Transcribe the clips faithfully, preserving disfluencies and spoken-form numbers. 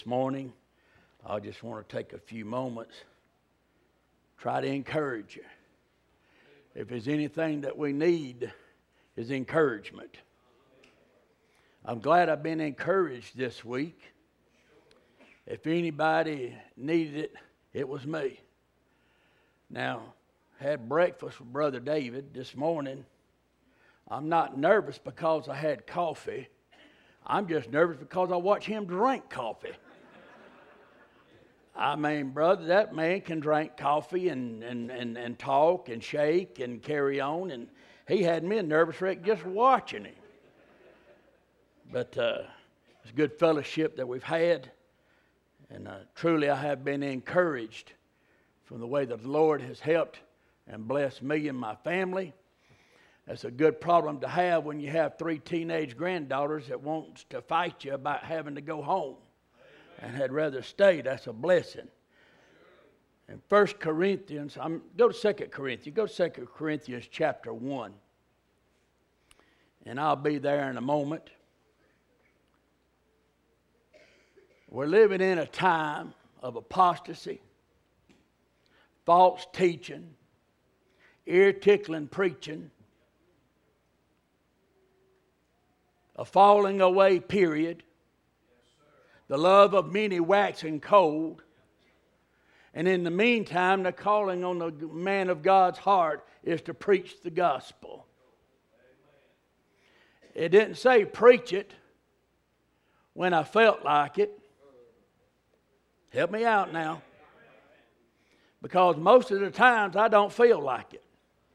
This morning, I just want to take a few moments, try to encourage you. If there's anything that we need, is encouragement. I'm glad I've been encouraged this week. If anybody needed it, it was me. Now, had breakfast with Brother David this morning. I'm not nervous because I had coffee. I'm just nervous because I watch him drink coffee. I mean, brother, that man can drink coffee and, and, and, and talk and shake and carry on. And he had me a nervous wreck just watching him. But uh, it's good fellowship that we've had. And uh, truly I have been encouraged from the way that the Lord has helped and blessed me and my family. That's a good problem to have when you have three teenage granddaughters that wants to fight you about having to go home. And had rather stay. That's a blessing. In First Corinthians, I'm go to Second Corinthians. Go to Second Corinthians chapter one. And I'll be there in a moment. We're living in a time of apostasy, false teaching, ear-tickling preaching, a falling away period. The love of many waxing cold. And in the meantime, the calling on the man of God's heart is to preach the gospel. It didn't say preach it when I felt like it. Help me out now. Because most of the times I don't feel like it.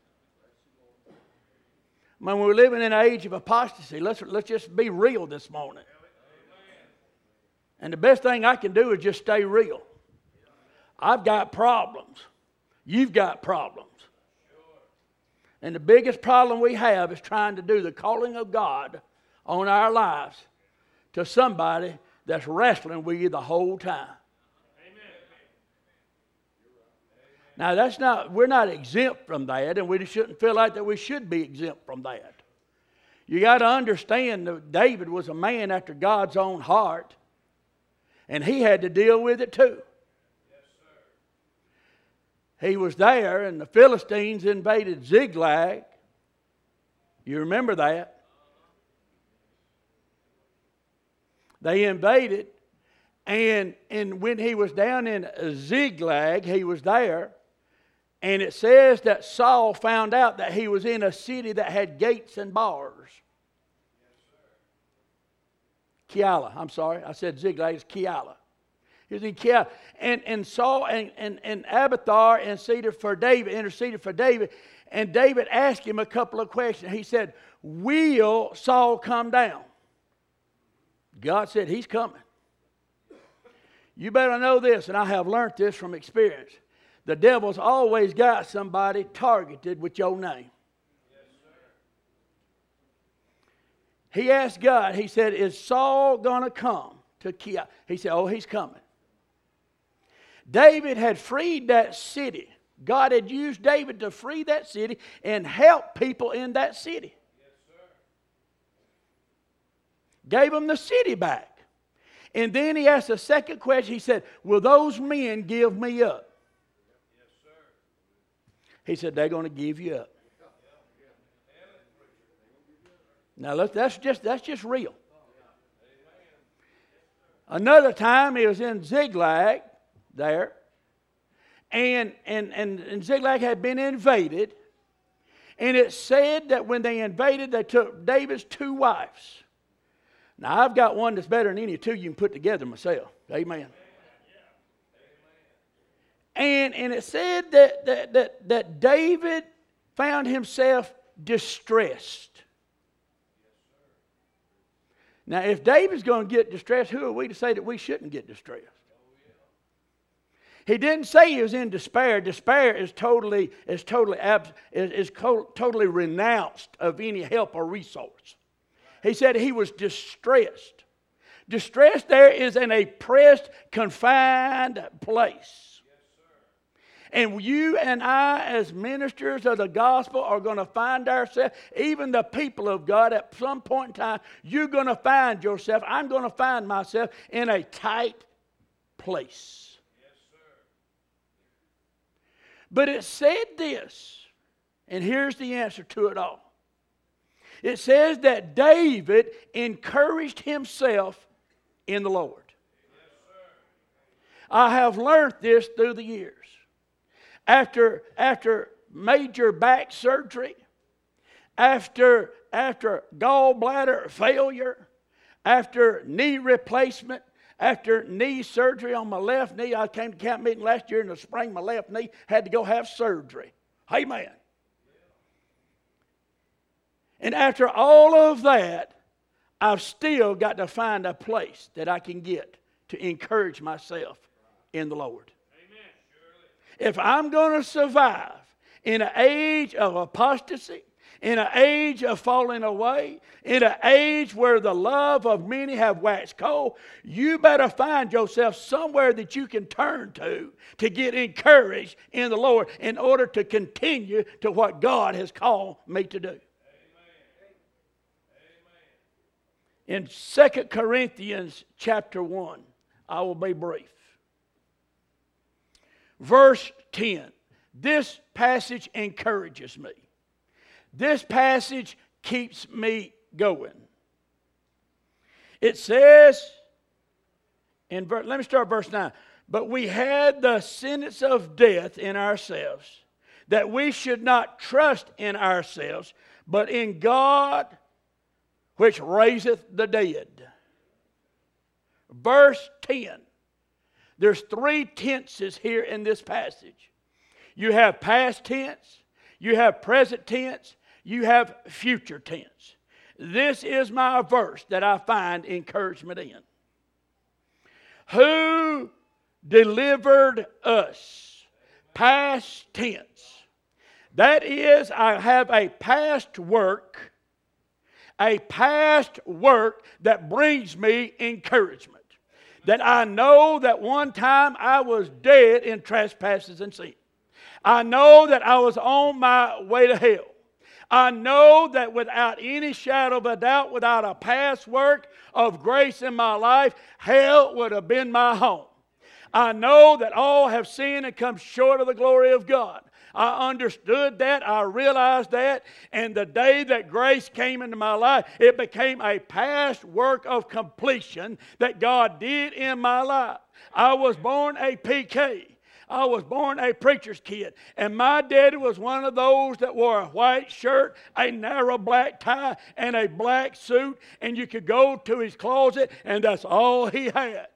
When we're living in an age of apostasy, let's, let's just be real this morning. And the best thing I can do is just stay real. I've got problems. You've got problems. And the biggest problem we have is trying to do the calling of God on our lives to somebody that's wrestling with you the whole time. Now that's not, we're not exempt from that, and we shouldn't feel like that we should be exempt from that. You got to understand that David was a man after God's own heart. And he had to deal with it too. Yes, sir. He was there and the Philistines invaded Ziklag. You remember that? They invaded. And, and when he was down in Ziklag, he was there. And it says that Saul found out that he was in a city that had gates and bars. Keilah, I'm sorry, I said Ziklag, it's Keilah. He was in Keilah. And, and Saul and, and, and Abiathar interceded for David, interceded for David. And David asked him a couple of questions. He said, will Saul come down? God said, he's coming. You better know this, and I have learned this from experience. The devil's always got somebody targeted with your name. He asked God, he said, is Saul going to come to Keilah? He said, oh, he's coming. David had freed that city. God had used David to free that city and help people in that city. Yes, sir. Gave them the city back. And then he asked a second question. He said, will those men give me up? Yes, sir. He said, they're going to give you up. Now look, that's just that's just real. Another time he was in Ziklag there, and and and, and Ziklag had been invaded, and it said that when they invaded, they took David's two wives. Now I've got one that's better than any two you can put together myself. Amen. And and it said that that that, that David found himself distressed. Now, if David's going to get distressed, who are we to say that we shouldn't get distressed? He didn't say he was in despair. Despair is totally is totally abs, is, is co- totally renounced of any help or resource. He said he was distressed. Distressed there is in a pressed, confined place. And you and I, as ministers of the gospel, are going to find ourselves, even the people of God, at some point in time, you're going to find yourself, I'm going to find myself in a tight place. But it said this, and here's the answer to it all. It says that David encouraged himself in the Lord. I have learned this through the years. After, after major back surgery, after, after gallbladder failure, after knee replacement, after knee surgery on my left knee, I came to camp meeting last year in the spring, my left knee had to go have surgery. Amen. And after all of that, I've still got to find a place that I can get to encourage myself in the Lord. Amen. If I'm going to survive in an age of apostasy, in an age of falling away, in an age where the love of many have waxed cold, you better find yourself somewhere that you can turn to to get encouraged in the Lord in order to continue to what God has called me to do. In Second Corinthians chapter one, I will be brief. Verse ten. This passage encourages me. This passage keeps me going. It says, in ver- let me start verse nine. But we had the sentence of death in ourselves, that we should not trust in ourselves, but in God, which raiseth the dead. Verse ten. There's three tenses here in this passage. You have past tense, you have present tense, you have future tense. This is my verse that I find encouragement in. Who delivered us? Past tense. That is, I have a past work, a past work that brings me encouragement. That I know that one time I was dead in trespasses and sin. I know that I was on my way to hell. I know that without any shadow of a doubt, without a past work of grace in my life, hell would have been my home. I know that all have sinned and come short of the glory of God. I understood that. I realized that. And the day that grace came into my life, it became a past work of completion that God did in my life. I was born a P K. I was born a preacher's kid. And my daddy was one of those that wore a white shirt, a narrow black tie, and a black suit. And you could go to his closet, and that's all he had.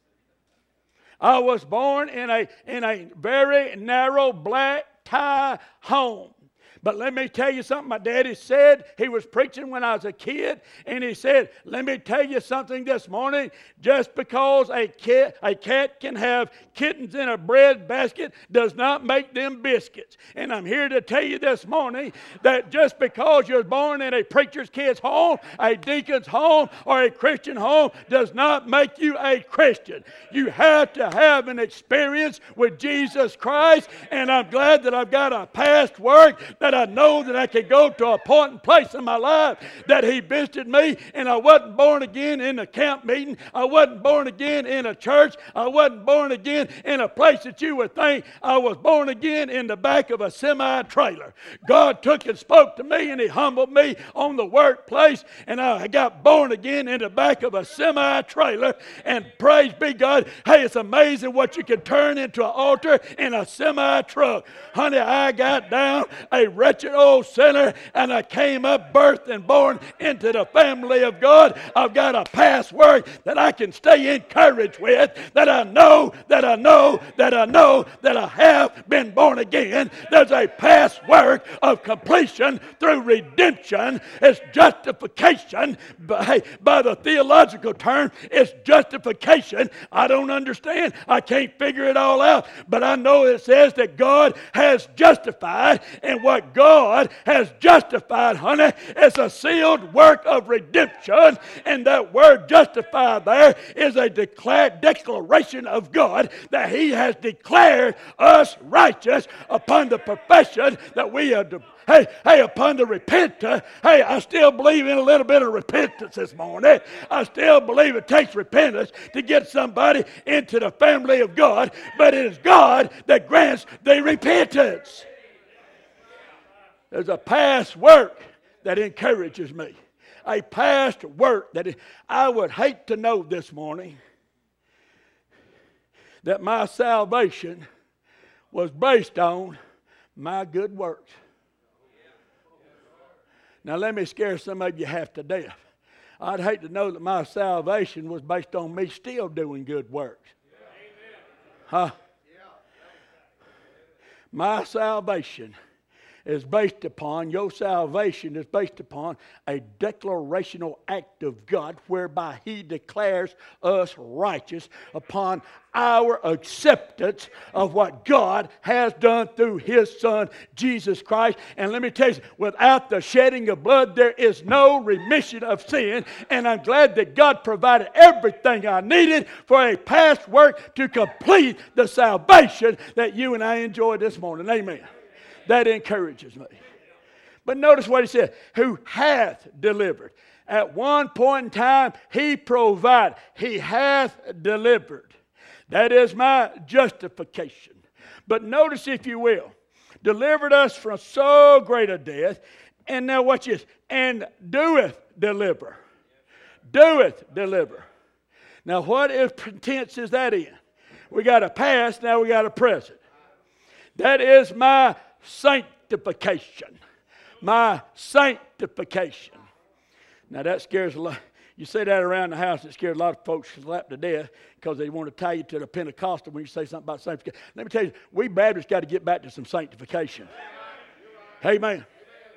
I was born in a, in a very narrow black tie home. But let me tell you something. My daddy said, he was preaching when I was a kid, and he said, let me tell you something this morning. Just because a cat, a cat can have kittens in a bread basket does not make them biscuits. And I'm here to tell you this morning that just because you're born in a preacher's kid's home, a deacon's home, or a Christian home does not make you a Christian. You have to have an experience with Jesus Christ, and I'm glad that I've got a past work that I know that I could go to a point and place in my life that He visited me, and I wasn't born again in a camp meeting. I wasn't born again in a church. I wasn't born again in a place that you would think. I was born again in the back of a semi-trailer. God took and spoke to me, and He humbled me on the workplace, and I got born again in the back of a semi-trailer. And praise be God. Hey, it's amazing what you can turn into an altar in a semi-truck. Honey, I got down a wretched old sinner, and I came up, birthed and born into the family of God. I've got a past work that I can stay encouraged with, that I know, that I know, that I know that I have been born again. There's a past work of completion through redemption. It's justification. By, by the theological term, it's justification. I don't understand. I can't figure it all out, but I know it says that God has justified, and what God has justified, honey, it's a sealed work of redemption. And that word justified there is a declared declaration of God that He has declared us righteous upon the profession that we are. Hey, hey, upon the repenter, hey, I still believe in a little bit of repentance this morning. I still believe it takes repentance to get somebody into the family of God, but it is God that grants the repentance. There's a past work that encourages me. A past work that I would hate to know this morning that my salvation was based on my good works. Now let me scare some of you half to death. I'd hate to know that my salvation was based on me still doing good works. Huh? My salvation is based upon, your salvation is based upon a declarational act of God whereby He declares us righteous upon our acceptance of what God has done through His Son, Jesus Christ. And let me tell you, without the shedding of blood, there is no remission of sin. And I'm glad that God provided everything I needed for a past work to complete the salvation that you and I enjoy this morning. Amen. That encourages me. But notice what He said, who hath delivered. At one point in time, He provided. He hath delivered. That is my justification. But notice, if you will, delivered us from so great a death. And now watch this. And doeth deliver. Doeth deliver. Now what if tense is that in? We got a past, now we got a present. That is my sanctification. My sanctification. Now that scares a lot. You say that around the house, it scares a lot of folks slap to death because they want to tie you to the Pentecostal when you say something about sanctification. Let me tell you, we Baptists got to get back to some sanctification. Amen.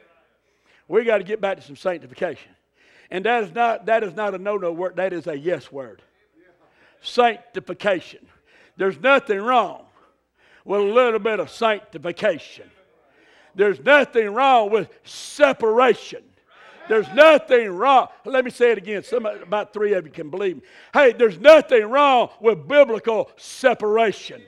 We got to get back to some sanctification. And that is not that is not a no-no word, that is a yes word. Sanctification. There's nothing wrong with a little bit of sanctification. There's nothing wrong with separation. There's nothing wrong. Let me say it again. Some, about three of you can believe me. Hey, there's nothing wrong with biblical separation.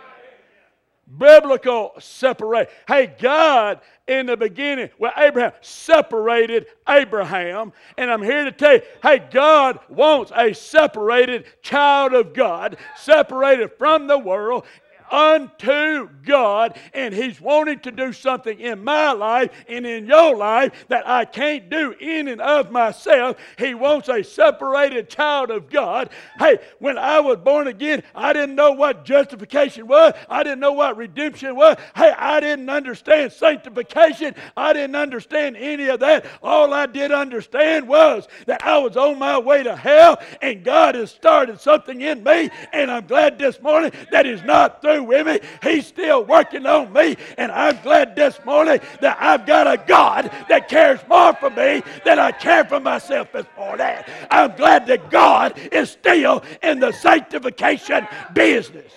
Biblical separation. Hey, God in the beginning, well, Abraham separated Abraham. And I'm here to tell you, hey, God wants a separated child of God, separated from the world, unto God, and He's wanting to do something in my life and in your life that I can't do in and of myself. He wants a separated child of God. Hey, when I was born again, I didn't know what justification was. I didn't know what redemption was. Hey, I didn't understand sanctification. I didn't understand any of that. All I did understand was that I was on my way to hell, and God has started something in me, and I'm glad this morning that He's not through with me. He's still working on me, and I'm glad this morning that I've got a God that cares more for me than I care for myself this morning. I'm glad that God is still in the sanctification business.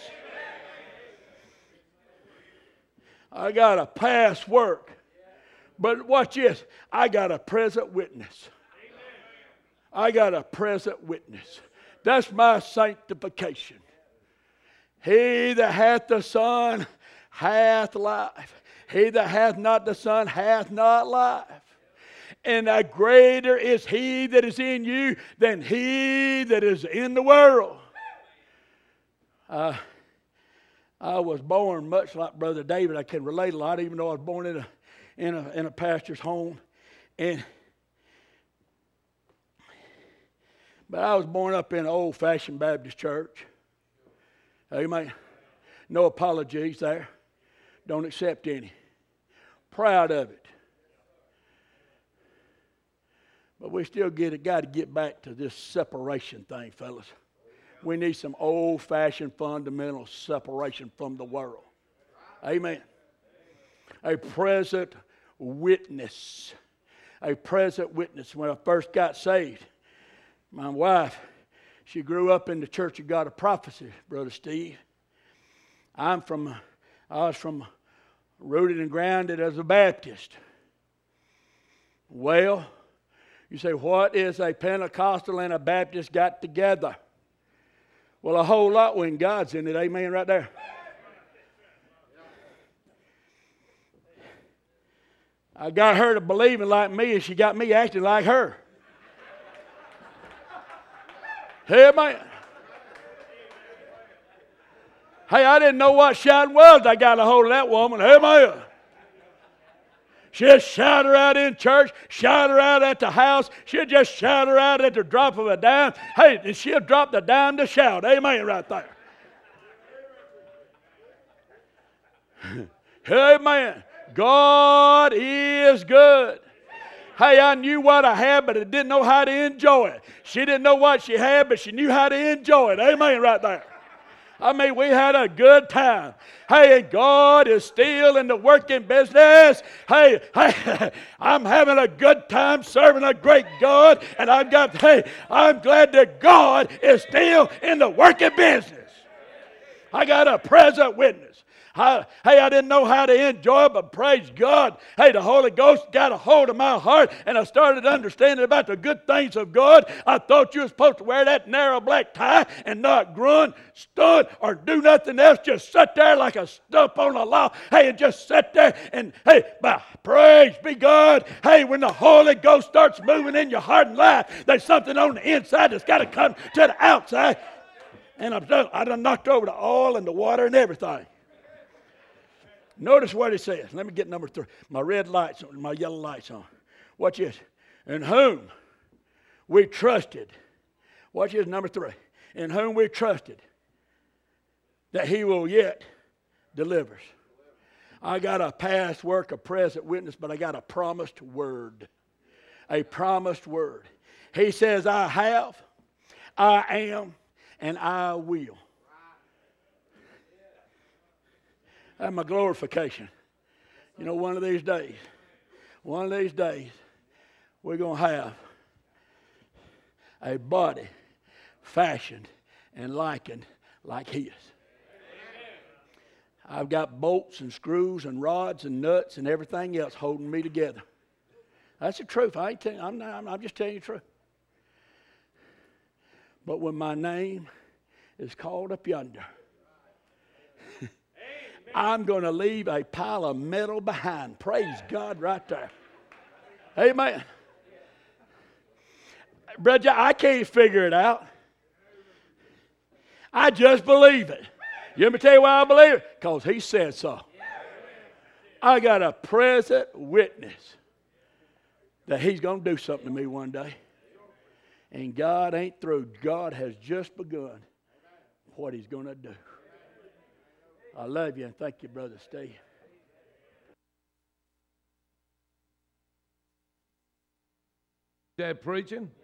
I got a past work, but watch this. I got a present witness. I got a present witness. That's my sanctification. He that hath the Son hath life. He that hath not the Son hath not life. And a greater is He that is in you than he that is in the world. Uh, I was born much like Brother David. I can relate a lot, even though I was born in a in a in a pastor's home. And but I was born up in an old-fashioned Baptist church. Amen. No apologies there. Don't accept any. Proud of it. But we still get it. Got to get back to this separation thing, fellas. We need some old-fashioned fundamental separation from the world. Amen. A present witness. A present witness. When I first got saved, my wife, she grew up in the Church of God of Prophecy, Brother Steve. I'm from, I was from rooted and grounded as a Baptist. Well, you say, what is a Pentecostal and a Baptist got together? Well, a whole lot when God's in it. Amen, right there. I got her to believing like me, and she got me acting like her. Hey, man. Hey, I didn't know what shouting was. I got a hold of that woman. Hey, man. She'd shout her out in church, shout her out at the house. She'd just shout her out at the drop of a dime. Hey, and she'll drop the dime to shout. Amen, right there. Amen. God is good. Hey, I knew what I had, but I didn't know how to enjoy it. She didn't know what she had, but she knew how to enjoy it. Amen, right there. I mean, we had a good time. Hey, God is still in the working business. Hey, hey, I'm having a good time serving a great God, and I've got, hey, I'm glad that God is still in the working business. I got a present witness. I, hey, I didn't know how to enjoy it, but praise God. Hey, the Holy Ghost got a hold of my heart, and I started understanding about the good things of God. I thought you were supposed to wear that narrow black tie and not grunt, stunt, or do nothing else. Just sit there like a stump on a log. Hey, and just sit there and, hey, but praise be God. Hey, when the Holy Ghost starts moving in your heart and life, there's something on the inside that's got to come to the outside. And I'm done, I done knocked over the oil and the water and everything. Notice what it says. Let me get number three. My red lights on, my yellow lights on. Watch this. In whom we trusted. Watch this, number three. In whom we trusted that he will yet deliver us. I got a past work, a present witness, but I got a promised word. A promised word. He says, I have, I am, and I will. That's my glorification. You know, one of these days, one of these days, we're going to have a body fashioned and likened like his. I've got bolts and screws and rods and nuts and everything else holding me together. That's the truth. I ain't telling, I'm, not, I'm just telling you the truth. But when my name is called up yonder, I'm going to leave a pile of metal behind. Praise God right there. Amen. Brother, I can't figure it out. I just believe it. You let me tell you why I believe it? Because he said so. I got a present witness that he's going to do something to me one day. And God ain't through. God has just begun what he's going to do. I love you and thank you, Brother Steve. Dad preaching.